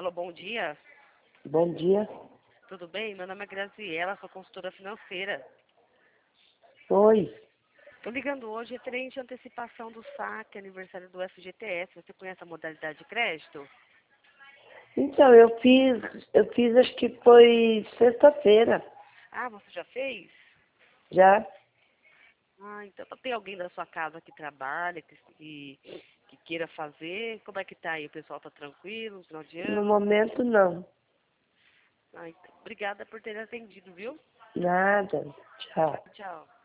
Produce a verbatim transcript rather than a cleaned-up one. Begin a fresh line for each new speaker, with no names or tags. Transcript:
Alô, bom dia.
Bom dia.
Tudo bem? Meu nome é Graziela, sou consultora financeira.
Oi.
Estou ligando hoje referente à antecipação do saque, aniversário do F G T S. Você conhece a modalidade de crédito?
Então, eu fiz, eu fiz acho que foi sexta-feira,
Ah, você já fez?
já.
Ah, então tem alguém da sua casa que trabalha, que, que, que queira fazer? Como é que tá aí? O pessoal tá tranquilo no final de
No
ano?
momento, não.
Ah, então, obrigada por ter atendido, viu?
Nada. Tchau.
Tchau.